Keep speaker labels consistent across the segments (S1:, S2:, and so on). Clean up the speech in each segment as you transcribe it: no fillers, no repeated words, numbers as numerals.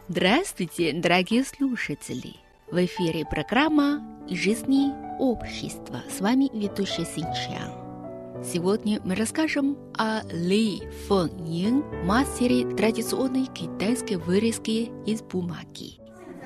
S1: Здравствуйте, дорогие слушатели! В эфире программа «Жизни общества». С вами ведущая Синчан. Сегодня мы расскажем о Ли Фэньин, мастере традиционной китайской вырезки из бумаги.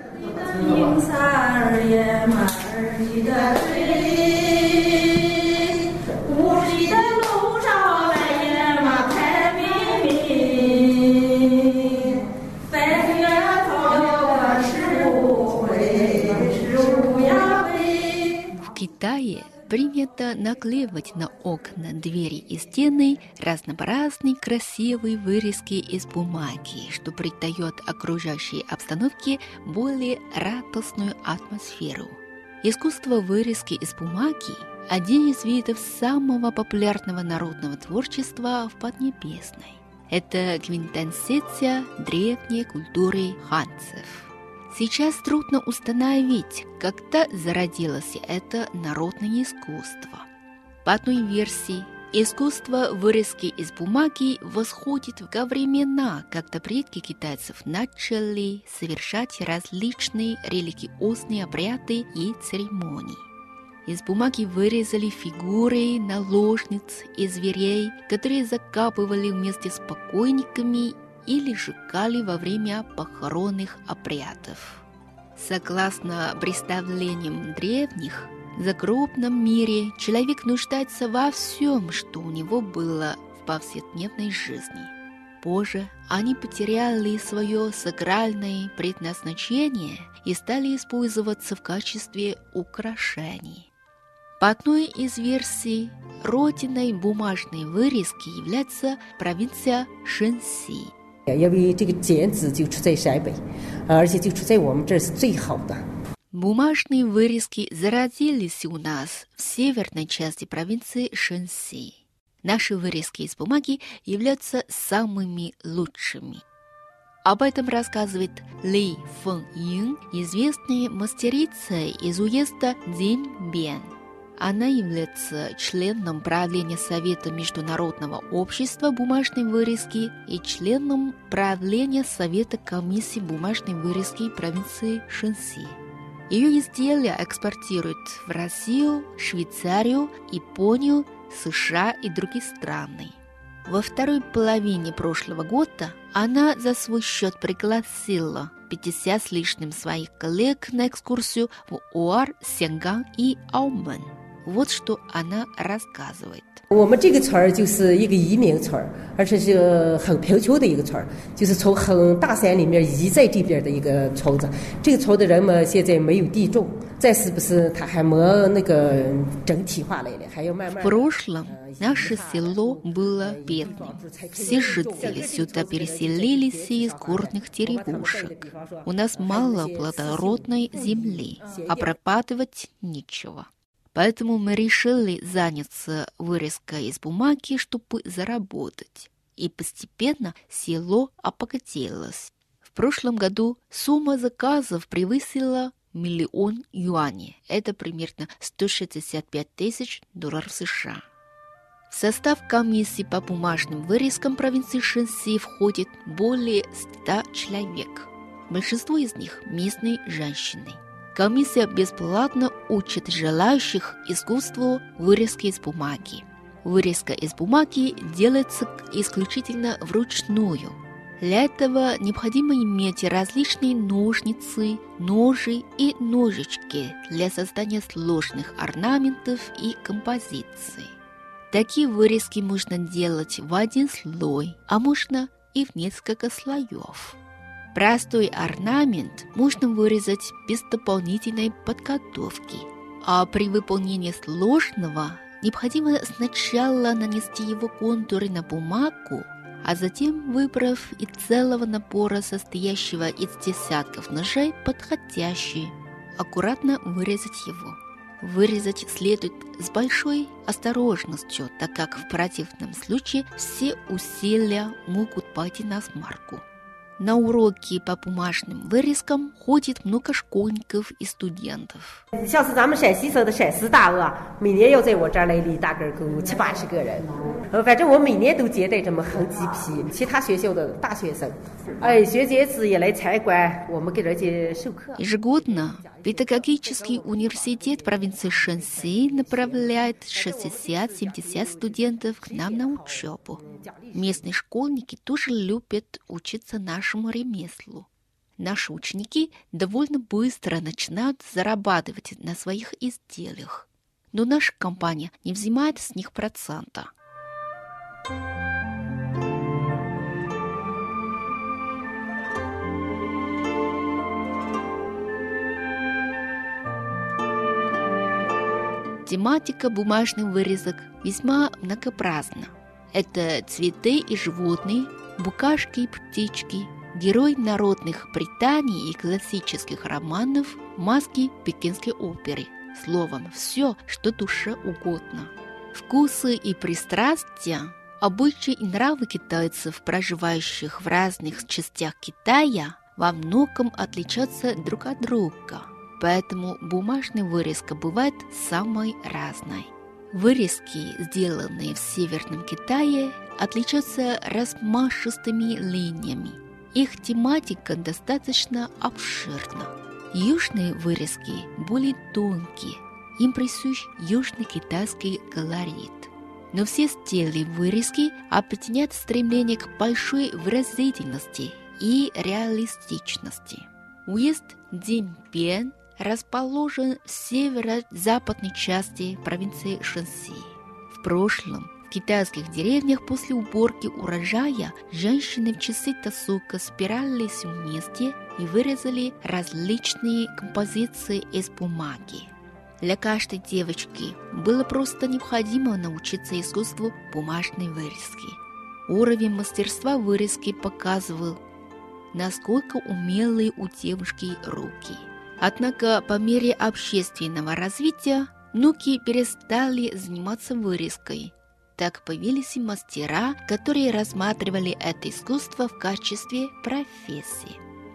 S1: В Китае принято наклеивать на окна, двери и стены разнообразные красивые вырезки из бумаги, что придает окружающей обстановке более радостную атмосферу. Искусство вырезки из бумаги – один из видов самого популярного народного творчества в Поднебесной. Это квинтэссенция древней культуры ханцев. Сейчас трудно установить, когда зародилось это народное искусство. По одной версии, искусство вырезки из бумаги восходит во времена, когда предки китайцев начали совершать различные религиозные обряды и церемонии. Из бумаги вырезали фигуры наложниц и зверей, которые закапывали вместе с покойниками или сжигали во время похоронных обрядов. Согласно представлениям древних, в загробном мире человек нуждается во всем, что у него было в повседневной жизни. Позже они потеряли свое сакральное предназначение и стали использоваться в качестве украшений. По одной из версий, родиной бумажной вырезки является провинция Шэньси. Бумажные вырезки зародились у нас в северной части провинции Шэньси. Наши вырезки из бумаги являются самыми лучшими. Об этом рассказывает Ли Фэньин, известная мастерица из уезда Цзиньбэн. Она является членом правления Совета Международного общества бумажной вырезки и членом правления Совета комиссии бумажной вырезки провинции Шэньси. Ее изделия экспортируют в Россию, Швейцарию, Японию, США и другие страны. Во второй половине прошлого года она за свой счет пригласила 50 с лишним своих коллег на экскурсию в ОАР, Сянган и Аумэн. Вот что она рассказывает. В прошлом наше село было бедным. Все жители сюда переселились из горных деревушек. У нас мало плодородной земли, обрабатывать нечего. Поэтому мы решили заняться вырезкой из бумаги, чтобы заработать. И постепенно село обогатилось. В прошлом году сумма заказов превысила 1 000 000 юаней. Это примерно 165 тысяч долларов США. В состав комиссии по бумажным вырезкам провинции Шэньси входит более 100 человек. Большинство из них местные женщины. Комиссия бесплатно учит желающих искусству вырезки из бумаги. Вырезка из бумаги делается исключительно вручную. Для этого необходимо иметь различные ножницы, ножи и ножички для создания сложных орнаментов и композиций. Такие вырезки можно делать в один слой, а можно и в несколько слоев. Простой орнамент можно вырезать без дополнительной подготовки, а при выполнении сложного необходимо сначала нанести его контуры на бумагу, а затем, выбрав из целого набора, состоящего из десятков ножей, подходящий, аккуратно вырезать его. Вырезать следует с большой осторожностью, так как в противном случае все усилия могут пойти на смарку. На уроки по бумажным вырезкам ходит много школьников и студентов.
S2: 像是咱们陕西省的陕师大鳄，每年要在我这儿来立大个沟，70-80个人。反正我每年都接待这么好几批其他学校的大学生。学节制也来参观，我们给人家授课。
S1: Ежегодно педагогический университет провинции Шэньси направляет 60-70 студентов к нам на учебу. Местные школьники тоже любят учиться нашему ремеслу. Наши ученики довольно быстро начинают зарабатывать на своих изделиях, но наша компания не взимает с них процента. Тематика бумажных вырезок весьма многообразна. Это цветы и животные, букашки и птички, герой народных преданий и классических романов, маски пекинской оперы. Словом, все, что душе угодно. Вкусы и пристрастия, обычаи и нравы китайцев, проживающих в разных частях Китая, во многом отличаются друг от друга. Поэтому бумажная вырезка бывает самой разной. Вырезки, сделанные в Северном Китае, отличаются размашистыми линиями. Их тематика достаточно обширна. Южные вырезки более тонкие, им присущ южно-китайский колорит. Но все стили вырезки объединяют стремление к большой выразительности и реалистичности. Уезд Диньбен расположен в северо-западной части провинции Шэньси. В прошлом в китайских деревнях после уборки урожая женщины в часы тосука собирались вместе и вырезали различные композиции из бумаги. Для каждой девочки было просто необходимо научиться искусству бумажной вырезки. Уровень мастерства вырезки показывал, насколько умелые у девушки руки. Однако по мере общественного развития внуки перестали заниматься вырезкой. Так появились и мастера, которые рассматривали это искусство в качестве профессии.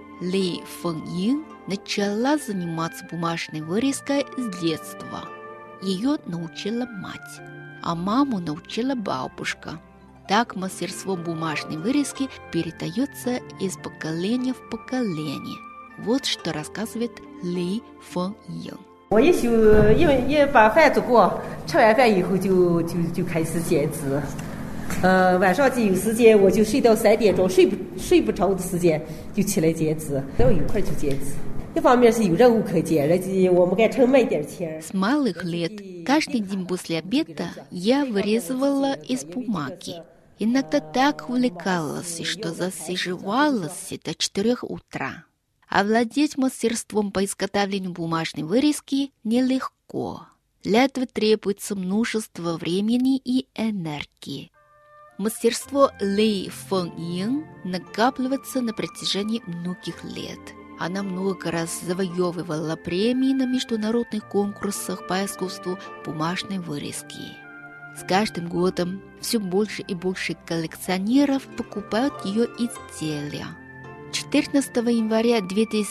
S1: Ли Фэньин начала заниматься бумажной вырезкой с детства. Ее научила мать, а маму научила бабушка. Так мастерство бумажной вырезки передается из поколения в поколение. Вот что рассказывает Ли Фэньин.
S2: 我也把饭做过，吃完饭以后就开始剪纸。晚上就有时间，我就睡到3点钟，睡不着的时间就起来剪纸，到一块就剪纸。一方面是有任务可剪，我们该挣卖点钱。
S1: С малых лет каждый день после обеда я вырезывала из бумаги. Иногда так увлекалась, что засиживалась до 4 утра. Овладеть мастерством по изготовлению бумажной вырезки нелегко. Для этого требуется множество времени и энергии. Мастерство Ли Фэньин накапливается на протяжении многих лет. Она много раз завоевывала премии на международных конкурсах по искусству бумажной вырезки. С каждым годом все больше и больше коллекционеров покупают ее изделия. 14 января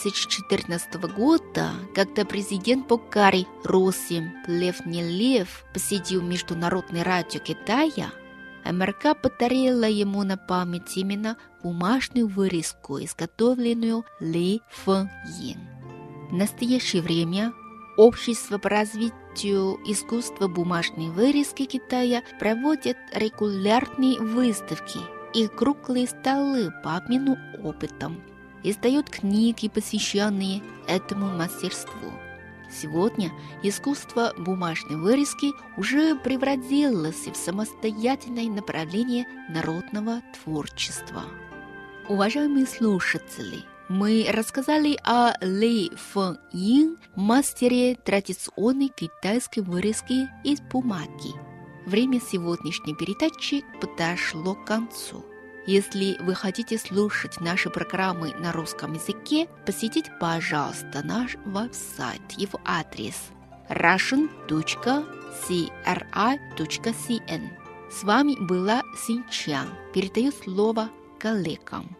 S1: 2014 года, когда президент Болгарии Росим Плевнелиев посетил Международное радио Китая, МРК подарила ему на память именно бумажную вырезку, изготовленную Ли Фэньин. В настоящее время Общество по развитию искусства бумажной вырезки Китая проводит регулярные выставки и круглые столы по обмену опытом, издает книги, посвященные этому мастерству. Сегодня искусство бумажной вырезки уже превратилось в самостоятельное направление народного творчества. Уважаемые слушатели, мы рассказали о Ли Фэньин, мастере традиционной китайской вырезки из бумаги. Время сегодняшней передачи подошло к концу. Если вы хотите слушать наши программы на русском языке, посетите, пожалуйста, наш веб-сайт. Его адрес russian.cri.cn. С вами была Синчан. Передаю слово коллегам.